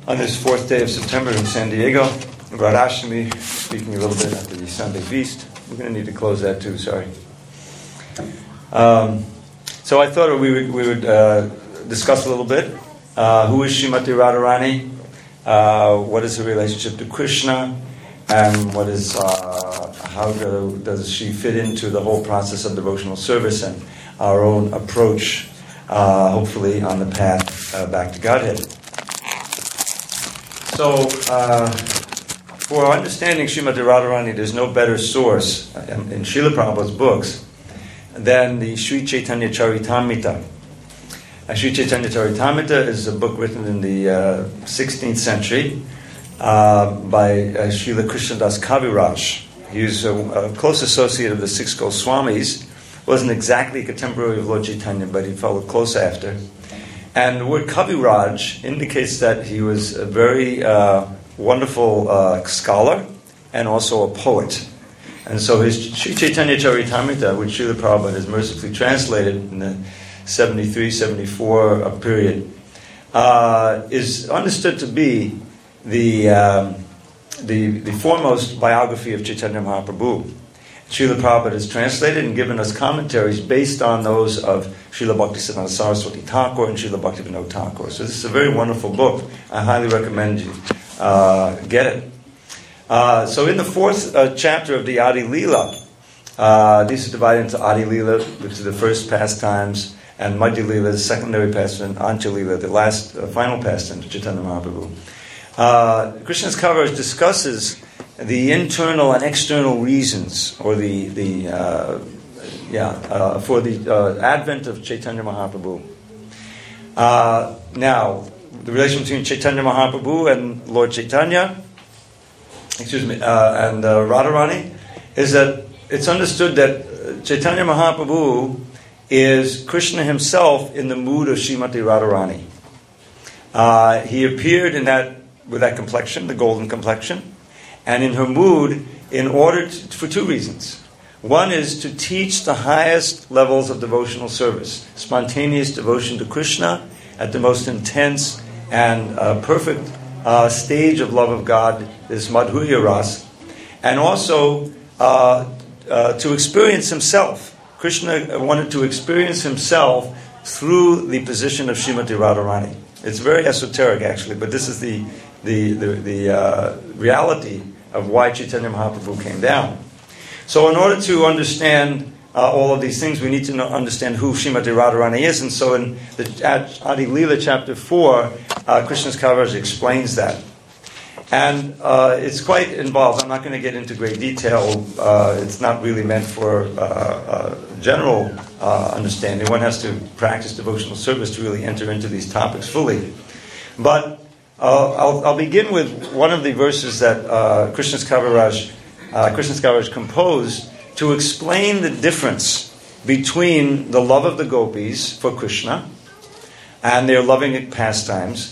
On this fourth day of September in San Diego, Radhashmi, speaking a little bit after the Sunday feast. We're going to need to close that too, sorry. So I thought we would discuss a little bit. Who is Srimati Radharani? What is her relationship to Krishna? And what is how does she fit into the whole process of devotional service and our own approach, hopefully on the path back to Godhead. So, for understanding Srimati Radharani, there's no better source in Srila Prabhupada's books than the Sri Chaitanya Charitamrita. Sri Chaitanya Charitamrita is a book written in the 16th century by Srila Krishnadas Kaviraj. He was a close associate of the Six Goswamis. Wasn't exactly a contemporary of Lord Chaitanya, but he followed close after. And the word Kaviraj indicates that he was a very wonderful scholar and also a poet. And so his Sri Chaitanya Charitamrita, which Srila Prabhupada has mercifully translated in the 73-74 period, is understood to be the foremost biography of Chaitanya Mahaprabhu. Srila Prabhupada has translated and given us commentaries based on those of Srila Bhaktisiddhanta Saraswati Thakur and Srila Bhaktivinoda Thakur. So this is a very wonderful book. I highly recommend you get it. So in the fourth chapter of the Adi Leela, these are divided into Adi Leela, which is the first pastimes, and Madhya Leela, the secondary pastime, and Ancha Leela, the last final pastime of Chaitanya Mahaprabhu. Krishnadas Kaviraj discusses the internal and external reasons, or for the advent of Chaitanya Mahaprabhu. Now, the relation between Chaitanya Mahaprabhu and Lord Chaitanya, and Radharani, is that it's understood that Chaitanya Mahaprabhu is Krishna himself in the mood of Srimati Radharani. He appeared with that complexion, the golden complexion, and in her mood for two reasons. One is to teach the highest levels of devotional service, spontaneous devotion to Krishna at the most intense and perfect stage of love of God, this Madhurya Ras, and also to experience himself. Krishna wanted to experience himself through the position of Srimati Radharani. It's very esoteric, actually, but this is the reality of why Chaitanya Mahaprabhu came down. So in order to understand all of these things, we need to understand who Srimati Radharani is. And so in the Adi Leela chapter 4, Krishnadas Kaviraj explains that. And it's quite involved. I'm not going to get into great detail. It's not really meant for general understanding. One has to practice devotional service to really enter into these topics fully. But I'll begin with one of the verses that Krishnadas Kaviraj composed to explain the difference between the love of the gopis for Krishna and their loving pastimes,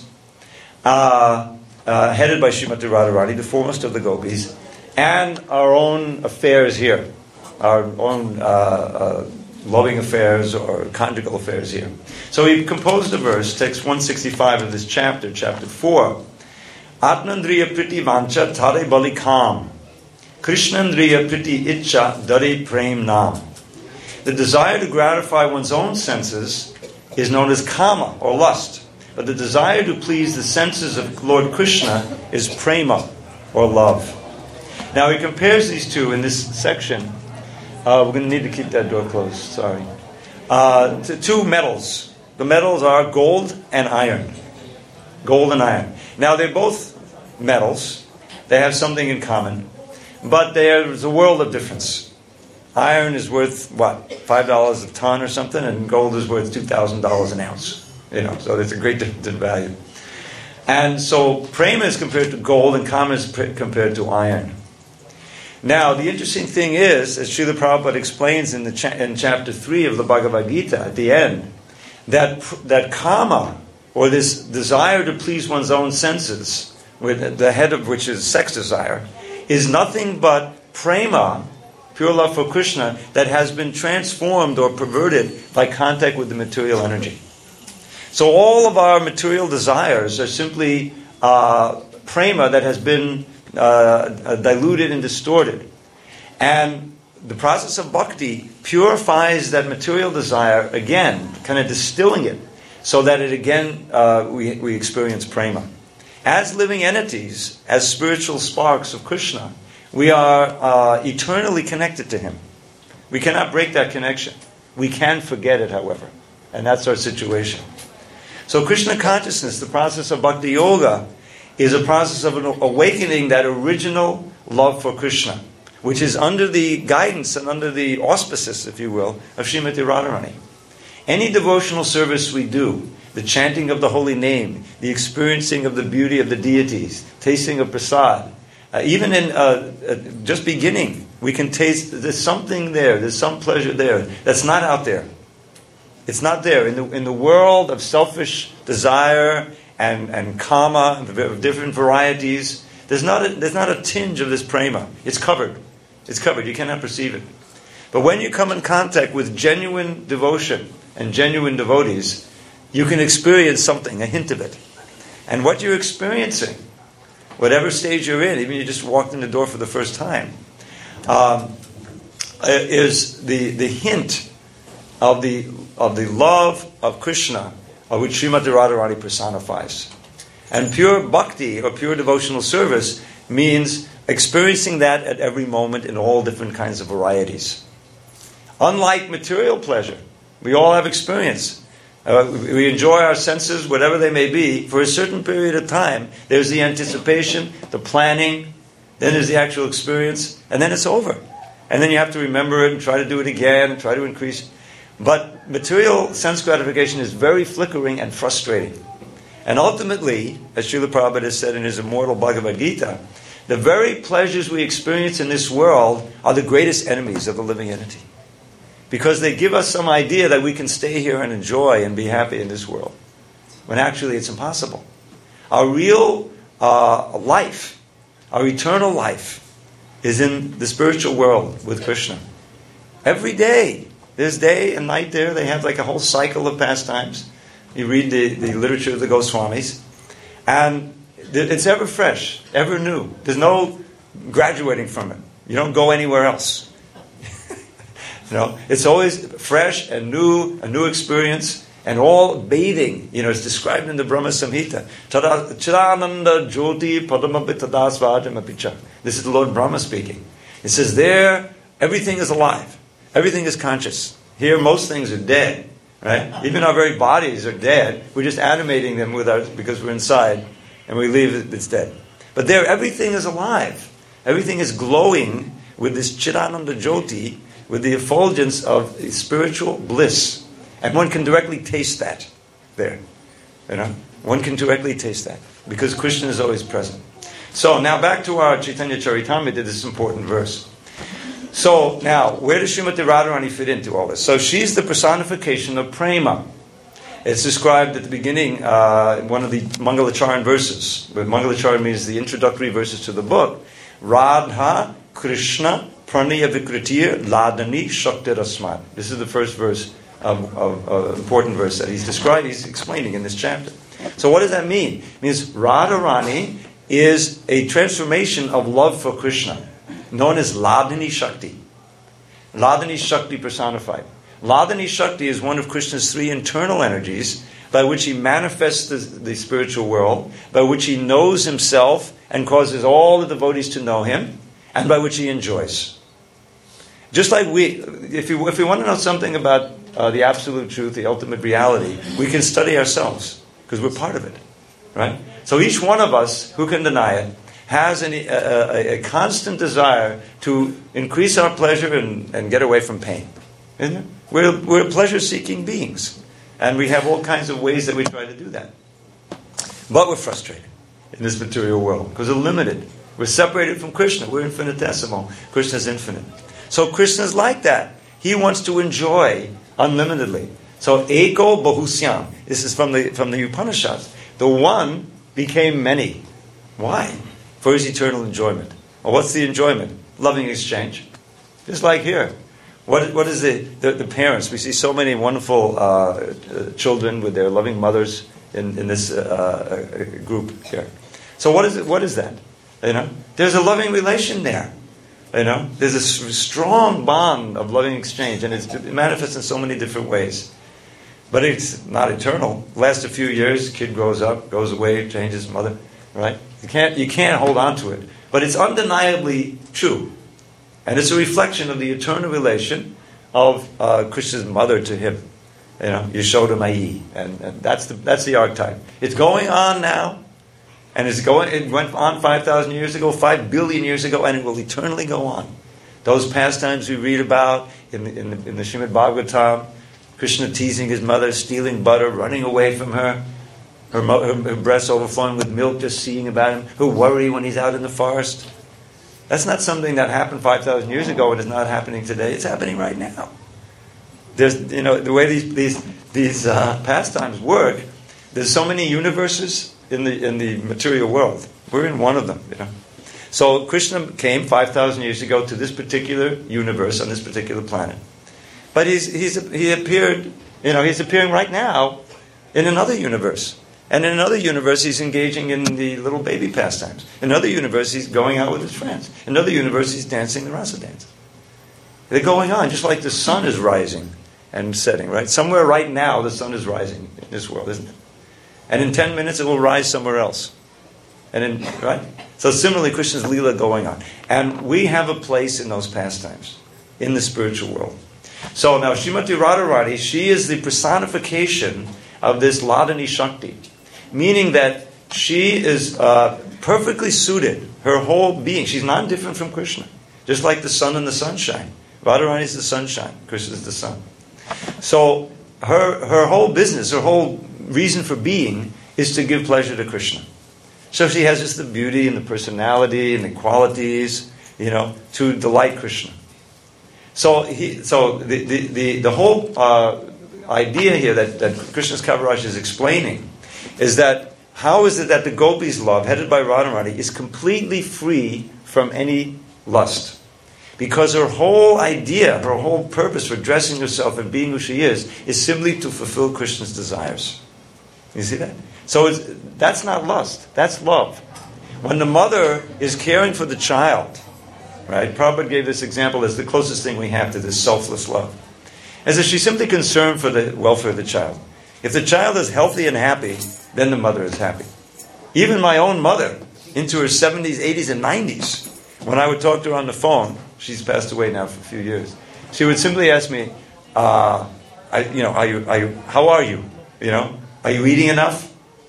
headed by Srimati Radharani, the foremost of the gopis, and our own affairs here, our own loving affairs or conjugal affairs here. So he composed a verse, text 165 of this chapter 4. Atmandriya priti vancha thare balikam, Krishnandriya priti itcha dare prem nam. The desire to gratify one's own senses is known as kama, or lust. But the desire to please the senses of Lord Krishna is prema, or love. Now he compares these two in this section. We're going to need to keep that door closed, sorry. To two metals. The metals are gold and iron. Gold and iron. Now they're both metals. They have something in common. But there's a world of difference. Iron is worth, $5 a ton or something, and gold is worth $2,000 an ounce. So there's a great difference in value. And so prema is compared to gold and kama is compared to iron. Now, the interesting thing is, as Srila Prabhupada explains in chapter 3 of the Bhagavad Gita at the end, that kama, or this desire to please one's own senses, with the head of which is sex desire, is nothing but prema, pure love for Krishna, that has been transformed or perverted by contact with the material energy. So all of our material desires are simply prema that has been diluted and distorted. And the process of bhakti purifies that material desire again, kind of distilling it, so that it again, we experience prema. As living entities, as spiritual sparks of Krishna, we are eternally connected to Him. We cannot break that connection. We can forget it, however. And that's our situation. So Krishna consciousness, the process of bhakti yoga, is a process of awakening that original love for Krishna, which is under the guidance and under the auspices, if you will, of Srimati Radharani. Any devotional service we do, the chanting of the holy name, the experiencing of the beauty of the deities, tasting of prasad, even in just beginning, we can taste, there's something there, there's some pleasure there that's not out there. It's not there. In the world of selfish desire and kama, of different varieties, there's not a tinge of this prema. It's covered. It's covered. You cannot perceive it. But when you come in contact with genuine devotion and genuine devotees, you can experience something, a hint of it. And what you're experiencing, whatever stage you're in, even you just walked in the door for the first time, is the hint of the love of Krishna, of which Srimati Radharani personifies. And pure bhakti, or pure devotional service, means experiencing that at every moment in all different kinds of varieties. Unlike material pleasure, we all have experience. We enjoy our senses, whatever they may be, for a certain period of time. There's the anticipation, the planning, then there's the actual experience, and then it's over. And then you have to remember it and try to do it again and try to increase. But material sense gratification is very flickering and frustrating. And ultimately, as Srila Prabhupada has said in his immortal Bhagavad Gita, the very pleasures we experience in this world are the greatest enemies of the living entity. Because they give us some idea that we can stay here and enjoy and be happy in this world, when actually it's impossible. Our real life, our eternal life, is in the spiritual world with Krishna. Every day, there's day and night there. They have like a whole cycle of pastimes. You read the literature of the Goswamis, and it's ever fresh, ever new. There's no graduating from it. You don't go anywhere else. It's always fresh and new, a new experience, and all bathing. It's described in the Brahma Samhita. Chidananda Jyoti Padamabhitadasvajamapicha. This is the Lord Brahma speaking. It says there, everything is alive. Everything is conscious. Here, most things are dead. Right? Even our very bodies are dead. We're just animating them because we're inside, and we leave it's dead. But there, everything is alive. Everything is glowing with this Chidananda Jyoti, with the effulgence of spiritual bliss. And one can directly taste that there. One can directly taste that, because Krishna is always present. So now back to our Chaitanya Charitamrita, this important verse. So now, where does Srimati Radharani fit into all this? So she's the personification of prema. It's described at the beginning, one of the Mangalacharan verses. Where Mangalacharan means the introductory verses to the book. Radha Krishna Pranaya Vikritir Ladani Shakti Rasmat. This is the first verse, important verse that he's explaining in this chapter. So what does that mean? It means Radharani is a transformation of love for Krishna, known as Ladani Shakti. Ladani Shakti personified. Ladani Shakti is one of Krishna's three internal energies by which he manifests the spiritual world, by which he knows himself and causes all the devotees to know him, and by which he enjoys. Just like if we want to know something about the absolute truth, the ultimate reality, we can study ourselves, because we're part of it. Right? So each one of us, who can deny it, has a constant desire to increase our pleasure and get away from pain. Isn't it? We're pleasure-seeking beings. And we have all kinds of ways that we try to do that. But we're frustrated in this material world, because we're limited. We're separated from Krishna. We're infinitesimal. Krishna's infinite. So Krishna's like that. He wants to enjoy unlimitedly. So Eko Bahusyam. This is from the Upanishads. The one became many. Why? For his eternal enjoyment. Well, what's the enjoyment? Loving exchange. Just like here. What is the parents? We see so many wonderful children with their loving mothers in this group here. So what is it? What is that? There's a loving relation there. There's a strong bond of loving exchange, and it manifests in so many different ways. But it's not eternal. Lasts a few years, kid grows up, goes away, changes mother, right? You can't hold on to it. But it's undeniably true. And it's a reflection of the eternal relation of Krishna's mother to him. Yashoda Mai. And that's the archetype. It's going on now. And it went on 5,000 years ago, 5 billion years ago, and it will eternally go on. Those pastimes we read about in the Srimad Bhagavatam, Krishna teasing his mother, stealing butter, running away from her, her breasts overflowing with milk, just seeing about him, her worry when he's out in the forest. That's not something that happened 5,000 years ago and is not happening today. It's happening right now. There's, the way these pastimes work, there's so many universes in the material world. We're in one of them, So Krishna came 5,000 years ago to this particular universe on this particular planet. But he appeared, he's appearing right now in another universe. And in another universe, he's engaging in the little baby pastimes. In another universe, he's going out with his friends. In another universe, he's dancing the rasa dance. They're going on, just like the sun is rising and setting, right? Somewhere right now, the sun is rising in this world, isn't it? And in 10 minutes, it will rise somewhere else. Right? So similarly, Krishna's Leela going on. And we have a place in those pastimes, in the spiritual world. So now, Srimati Radharani, she is the personification of this Ladani Shakti. Meaning that she is perfectly suited, her whole being. She's not different from Krishna. Just like the sun and the sunshine. Radharani is the sunshine. Krishna is the sun. So her whole business, her whole reason for being is to give pleasure to Krishna. So she has just the beauty and the personality and the qualities, to delight Krishna. So the whole idea here that Krishna's Kaviraj is explaining is that how is it that the gopis' love, headed by Radharani, is completely free from any lust? Because her whole idea, her whole purpose for dressing herself and being who she is simply to fulfill Krishna's desires. You see that? So that's not lust, that's love. When the mother is caring for the child, right? Prabhupada gave this example as the closest thing we have to this selfless love. As if she's simply concerned for the welfare of the child. If the child is healthy and happy, then the mother is happy. Even my own mother, into her 70s, 80s, and 90s, when I would talk to her on the phone, she's passed away now for a few years, she would simply ask me, how are you? Are you eating enough?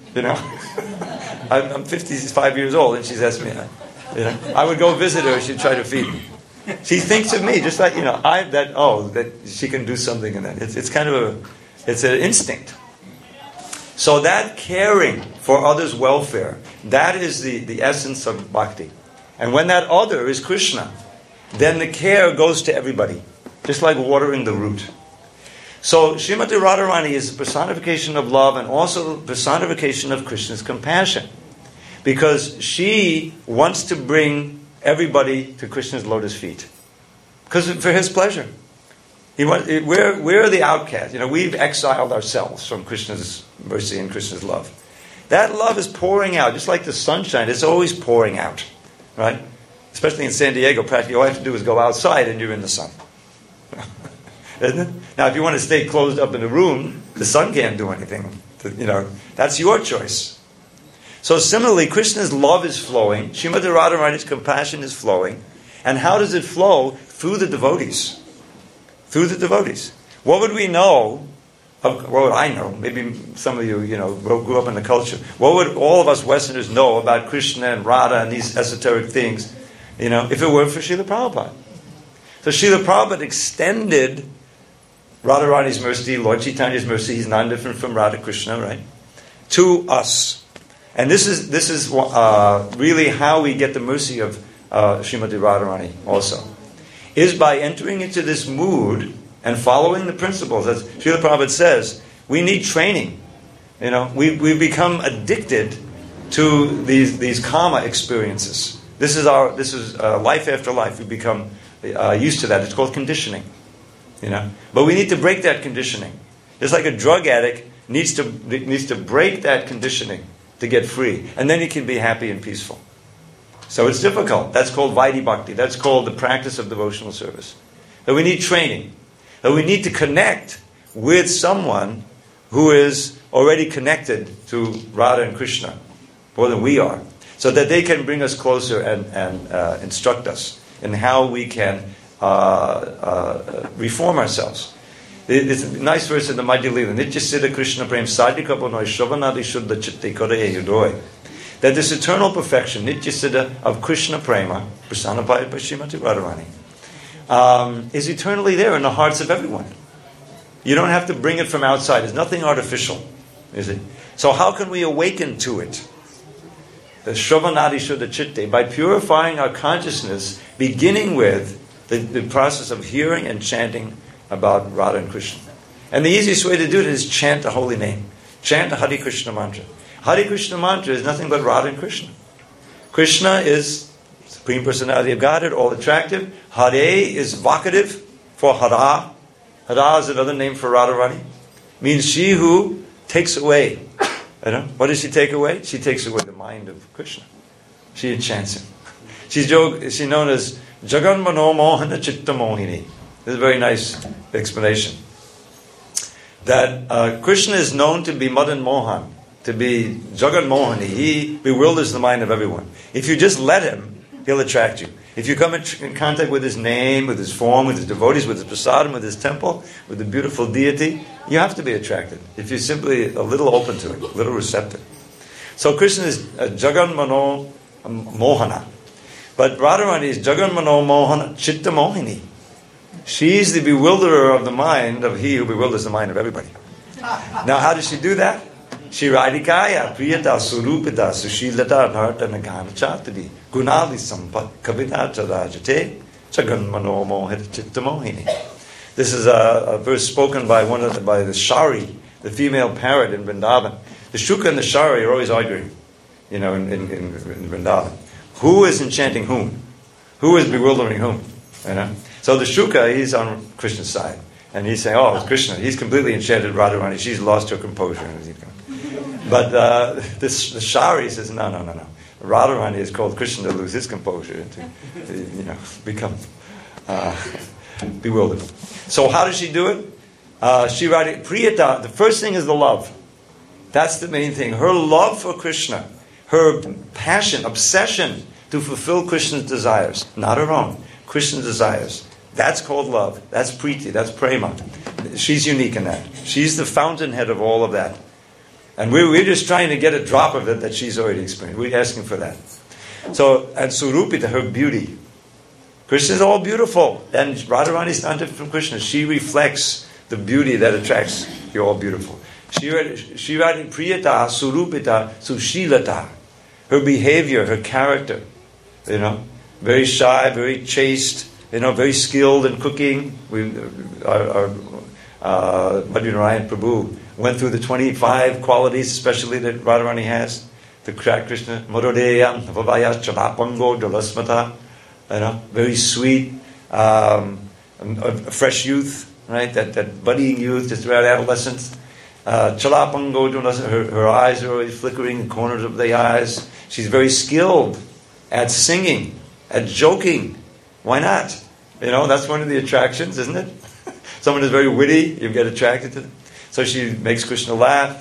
I'm 55 years old, and she's asked me that. I would go visit her, she'd try to feed me. She thinks of me just like, that she can do something in that. It's kind of it's an instinct. So that caring for others' welfare, that is the essence of bhakti. And when that other is Krishna, then the care goes to everybody, just like watering the root. So Srimati Radharani is a personification of love and also a personification of Krishna's compassion. Because she wants to bring everybody to Krishna's lotus feet. Because for his pleasure. We're the outcast. We've exiled ourselves from Krishna's mercy and Krishna's love. That love is pouring out, just like the sunshine. It's always pouring out, right? Especially in San Diego, practically all you have to do is go outside and you're in the sun. Isn't it? Now, if you want to stay closed up in a room, the sun can't do anything. That's your choice. So similarly, Krishna's love is flowing. Srimati Radharani's compassion is flowing. And how does it flow? Through the devotees. Through the devotees. What would we know? What would I know? Maybe some of you, grew up in the culture. What would all of us Westerners know about Krishna and Radha and these esoteric things, if it weren't for Srila Prabhupada? So Srila Prabhupada extended Radharani's mercy, Lord Chaitanya's mercy, he's not different from Radha Krishna, right? To us. And this is really how we get the mercy of Srimati Radharani also. Is by entering into this mood and following the principles. As Srila Prabhupada says, we need training. We become addicted to these karma experiences. This is life after life. We become used to that. It's called conditioning. But we need to break that conditioning. Just like a drug addict needs to break that conditioning to get free. And then he can be happy and peaceful. So it's difficult. That's called Vaidhi Bhakti. That's called the practice of devotional service. And we need training. And we need to connect with someone who is already connected to Radha and Krishna more than we are, so that they can bring us closer and instruct us in how we can reform ourselves. There's a nice verse in the Madhya Lila, Nitya Siddha Krishna Prem Sadhika Panoi Shravanadi Shuddha Chitte Koreye Yudoi. That this eternal perfection, Nitya Siddha of Krishna Prema, personified by Srimati Radharani, is eternally there in the hearts of everyone. You don't have to bring it from outside. There's nothing artificial, is it? So how can we awaken to it? The Shravanadi Shuddha Chitte, by purifying our consciousness, beginning with the process of hearing and chanting about Radha and Krishna. And the easiest way to do it is chant the holy name. Chant the Hare Krishna mantra. Hare Krishna mantra is nothing but Radha and Krishna. Krishna is Supreme Personality of Godhead, all attractive. Hare is vocative for Hara. Hara is another name for Radharani. Means she who takes away. What does she take away? She takes away the mind of Krishna. She enchants him. She's known as Jagan Mano Mohana Chitta Mohini. This is a very nice explanation. That Krishna is known to be Madan Mohan, to be Jagan Mohani. He bewilders the mind of everyone. If you just let him, he'll attract you. If you come in contact with his name, with his form, with his devotees, with his prasadam, with his temple, with the beautiful deity, you have to be attracted. If you're simply a little open to it, a little receptive. So Krishna is Jagan Mano Mohana. But Radharani is Jagan Mano Mohana Chitta Mohini. She's the bewilderer of the mind of he who bewilders the mind of everybody. Now how does she do that? Shiradikaya, Priyata, Surupita, Sushilata, Narta, Nagana Chatadi, Gunali Sampat, Kavita, Rajate, Jagan Mano Mohita Chitta Mohini. This is a verse spoken by the Shari, the female parrot in Vrindavan. The Shuka and the Shari are always arguing, in Vrindavan. Who is enchanting whom? Who is bewildering whom? So the Shuka, he's on Krishna's side. And he's saying, it's Krishna. He's completely enchanted Radharani. She's lost her composure. But the Shari says, no. Radharani is called Krishna to lose his composure and to become bewildered. So how does she do it? Priyata, the first thing is the love. That's the main thing. Her love for Krishna, her passion, obsession to fulfill Krishna's desires, not her own, Krishna's desires. That's called love. That's priti, that's prema. She's unique in that. She's the fountainhead of all of that. And we're just trying to get a drop of it that she's already experienced. We're asking for that. So, and Surupita, her beauty. Krishna is all beautiful. And Radharani is not different from Krishna. She reflects the beauty that attracts you all beautiful. Shiradi Priyata, Surupita, Sushilata. Her behavior, her character. Very shy, very chaste, very skilled in cooking. Our Madhuranayan Prabhu went through the 25 qualities, especially that Radharani has. The Krishna, Marodeyam, Vavayas, Chalapango, Dalasmata, very sweet, a fresh youth, right? That budding youth, just around adolescence. Chalapango, her eyes are always flickering, the corners of the eyes. She's very skilled at singing, at joking. Why not? That's one of the attractions, isn't it? Someone is very witty, you get attracted to them. So she makes Krishna laugh,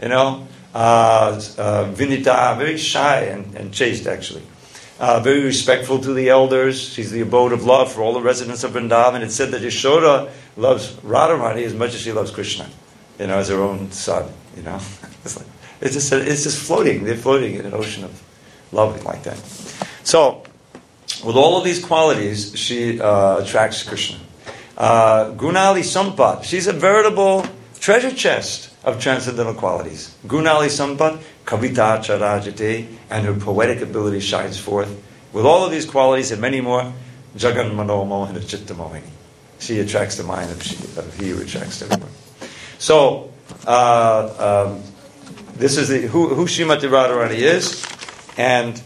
Vinita, very shy and chaste actually. Very respectful to the elders. She's the abode of love for all the residents of Vrindavan. It's said that Yashoda loves Radharani as much as she loves Krishna, as her own son, It's just floating. They're floating in an ocean of love like that. So, with all of these qualities, she attracts Krishna. Gunali Sampat. She's a veritable treasure chest of transcendental qualities. Gunali Sampat, Kavita Charajate, and her poetic ability shines forth. With all of these qualities and many more, Jagan Mano Mohana Chitta Mohini. She attracts the mind of he who attracts everyone. So, this is who Srimati Radharani is, and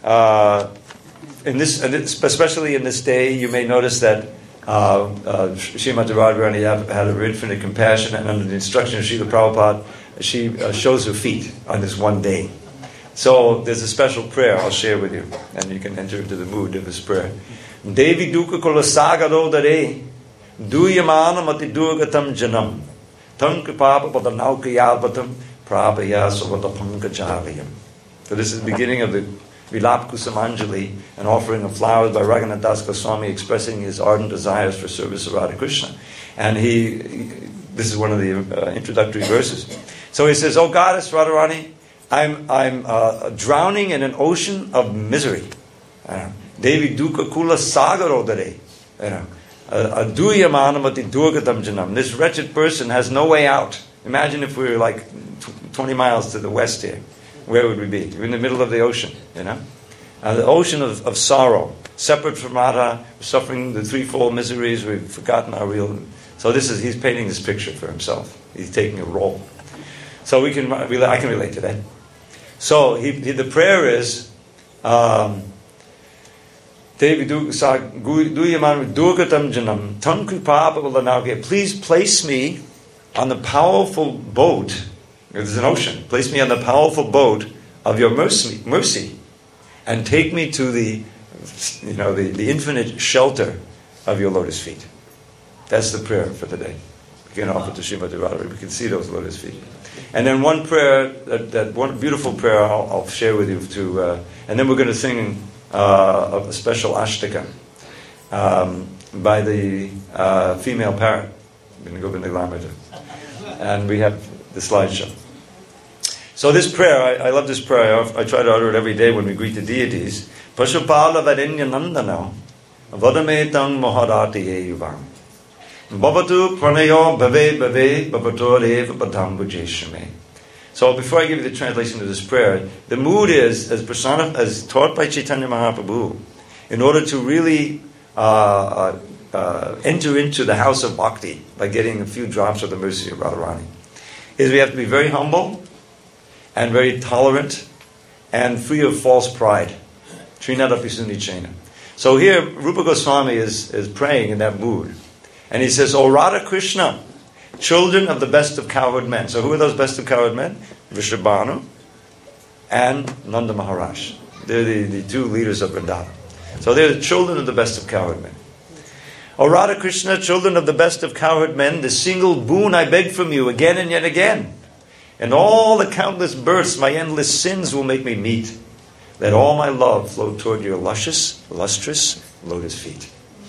especially in this day, you may notice that Srimati Radharani had a infinite compassion, and under the instruction of Srila Prabhupada, she shows her feet on this one day. So there's a special prayer I'll share with you, and you can enter into the mood of this prayer. Devi duka kolasagaro dare, duyamana mati durgatam janam, tam kripapa padanaukayabatam, prabhaya savadapankajalayam. So this is the beginning of the Vilap Kusumanjali, an offering of flowers by Raghunath Das Goswami expressing his ardent desires for service of Radha Krishna. And this is one of the introductory verses. So he says, "Oh Goddess Radharani, I'm drowning in an ocean of misery. Devi dukkha kula sagaro dare. Aduyamanamati durgatam janam. This wretched person has no way out. Imagine if we were like 20 miles to the west here. Where would we be? We're in the middle of the ocean, the ocean of sorrow, separate from Radha, suffering the threefold miseries. We've forgotten our real. So he's painting this picture for himself. He's taking a role. So I can relate to that. So the prayer is, Devi Duyaman Durgatam Janam Tankripa. Please place me on the powerful boat. There's an ocean. Place me on the powerful boat of your mercy, and take me to the infinite shelter of your lotus feet. That's the prayer for the day. We can offer to Srimati Radha. We can see those lotus feet. And then one prayer, that one beautiful prayer I'll share with you too. And then we're going to sing a special ashtaka by the female parrot, Govinda Lamrita. And we have the slideshow. So this prayer, I love this prayer. I try to utter it every day when we greet the deities. Pashupala Varinya Nandana Vadametang Maharati Evam Babatu Pranayo Bave Babator Eva Badambujeshame. So before I give you the translation of this prayer, the mood is, as taught by Chaitanya Mahaprabhu, in order to really enter into the house of bhakti by getting a few drops of the mercy of Radharani, is we have to be very humble and very tolerant and free of false pride. Trinadapi Sunichena. So here Rupa Goswami is praying in that mood. And he says, "O Radha Krishna, children of the best of cowherd men." So who are those best of cowherd men? Vrishabhanu and Nanda Maharaj. They're the two leaders of Vrindavan. So they're the children of the best of cowherd men. "O Radha Krishna, children of the best of cowherd men, the single boon I beg from you again and yet again. And all the countless births my endless sins will make me meet. Let all my love flow toward your lustrous lotus feet."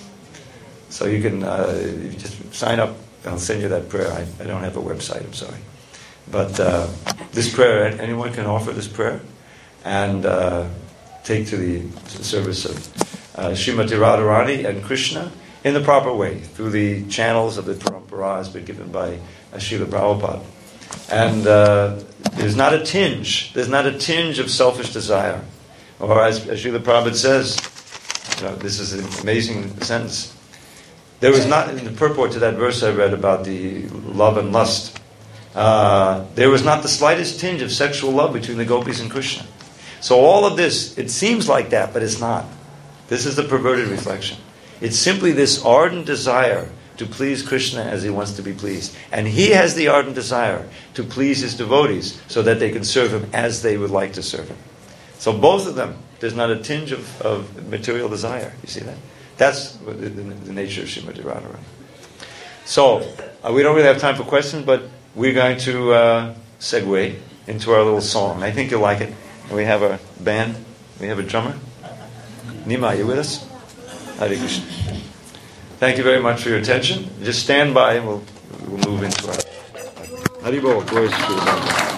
So you can you just sign up. I'll send you that prayer. I don't have a website, I'm sorry. But this prayer, anyone can offer this prayer and take to the service of Srimati Radharani and Krishna in the proper way, through the channels of the Parampara has been given by Srila Prabhupada. And there's not a tinge of selfish desire. Or as Srila Prabhupada says, this is an amazing sentence. There was not, in the purport to that verse I read about the love and lust, there was not the slightest tinge of sexual love between the gopis and Krishna. So all of this, it seems like that, but it's not. This is the perverted reflection. It's simply this ardent desire to please Krishna as he wants to be pleased. And he has the ardent desire to please his devotees so that they can serve him as they would like to serve him. So both of them, there's not a tinge of material desire. You see that? That's the nature of Srimati Radharani. So, we don't really have time for questions, but we're going to segue into our little song. I think you'll like it. We have a band. We have a drummer. Nima, are you with us? Hare Krishna. Thank you very much for your attention. Just stand by and we'll move into our... Haribol, glory to the